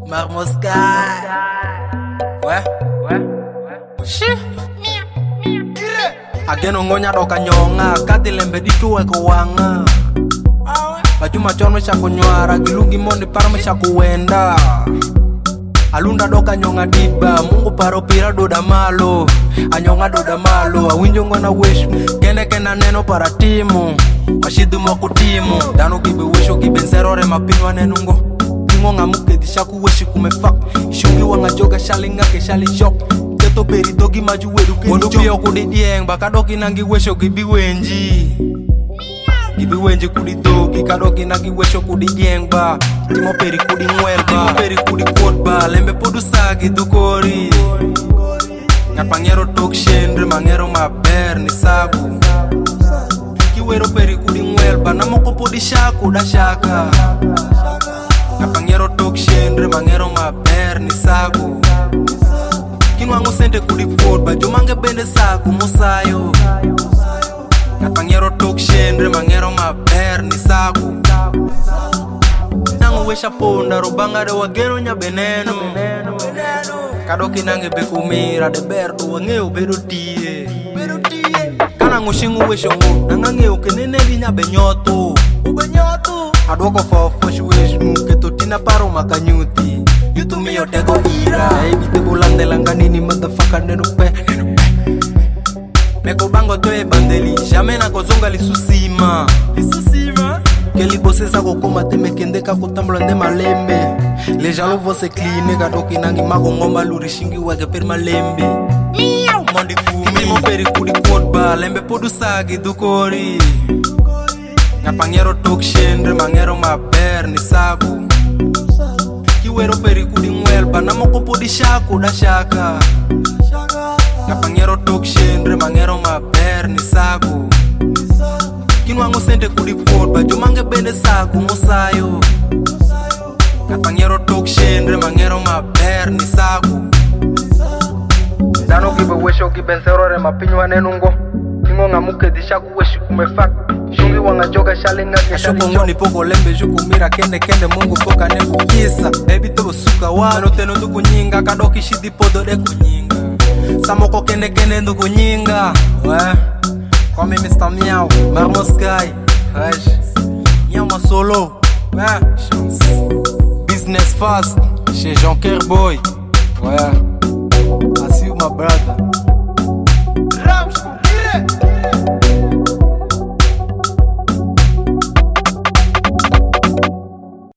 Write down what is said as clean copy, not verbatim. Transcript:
Marmoskai. Ouais. Ageno ngonya doka nyonga kati lembe dituwe ko wanga. Bajuma chon me shakunywara gilungi mondi para me shakuwenda. Alunda doka nyonga diba Mungu paro pira doda malo. Anyonga doda malo awinjo ngona wish kene kena neno para timu washidu mokutimu dano gibe wisho gibe nzerore mapinwa nenungo kingo ngamuke dishaku wishi kumefak shungi wanga joga shalinga ke shali shop keto peri dogi maju wedu ke wodu pio kudi dieng baka doki nangi wisho gibi wenji kudi dogi kadoki nangi wisho kudi dieng ba timo peri kudi ngwel ba timo peri kudi kod ba lembe podu sagi dukori Ngapangero tok shendre mangero maber ni sagu Kiwero peri kudi ngwel ba namoko podi shaku da shaka Ngapangero tok shendre mangero maber ni sagu Kinwango sente kudi pod ba jomange bende sagu musayo Ngapangero tok shendre mangero maber ni sagu Nango wesha ponda robanga de wagero nya beneno Kadoki nange bekumira de berdo wangeo bedo tie Kana ngushingu wesho ngu nanga ngeo kenene linya benyoto Adwoko fofo shweshmu keto tina paro makanyuti Yutumi yotego ira Ebite bulande langanini motherfucker nenupe Meko bango toe bandeli Jamena kozonga lisusima Keli bose sa kokoma teme kende ka kutambula nde malembe Les jaloux vont se cleaner kadoki nangi mako ngoma luri shingi wage per malembe Miau mondi kumi mo peri kudi kodba lembe podu sagi dukori Ngapangero tok shendre mangero maber ni sagu Kiwero peri kudi ngwelba namoko podi shaku da shaka Ngapangero tok shendre mangero maber ni sagu Kinwango sente kudi kodba jomange bende sagu musayo Ngapangero tok shendre mangero maber ni sagu Dano gibe wesho gibe nzerore mapinwa nenungo Kingo ngamuke dishaku weshi kumefak Shungi wanga joga shalinga kishali shok Ngoni poko lembe juku mira kende mungu poka neku kisa Baby tobo suka wa Noteno nduku nyinga kadoki shidi podo de kunyinga Samoko kende nduku nyinga Ouais Kwa mi Mr. Miao Marmoskai Wesh Miao ma solo Ouais Business fast chez Jean-Kerr Boy. Ouais. I see you my brother.